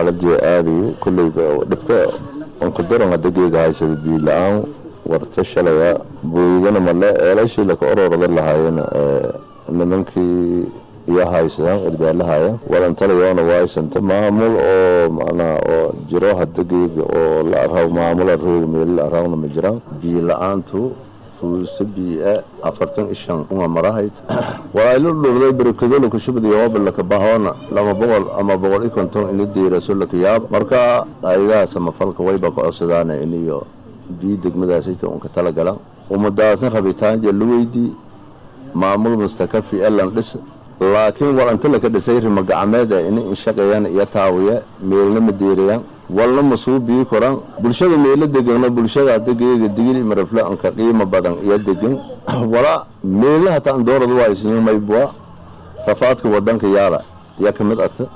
xaaladii aadi kullayba dhibka on qadaran degdeg haysan biilaan warta shalaya booydana male eelashii la ka ororada lahaayeen nimankii iyo haysan irdaalahaaya walantalayoona waaysan maamul oo macna oo jiro hadageyga oo la arhaw maamul reer meel la arhawna ma jiraan biilaantu fuusabiya 45 uma marahayd waaylo dhulay barkadooda ku shubadiyo wabal ka baahona 200 ama 150 in diiraso la kiyaab marka ayda sama falka wayba ku codsadana iniyo bii degmadaas ay toon ka tala galaan umadaasna rabitaan jalweydii maamul mustakafi alan dhis laakiin walanta la ka dhisay rima gacmeeda in shaqeeyaan iyo taawiye meelna madeeriyaan walna masuubi koran bulshada meelo degan bulshada degeega digil marafla an ka qiimo badan iyo degan wala meelaha taan dooradu waa isniin maybwa rafaadka wadanka yaala ya kamid ah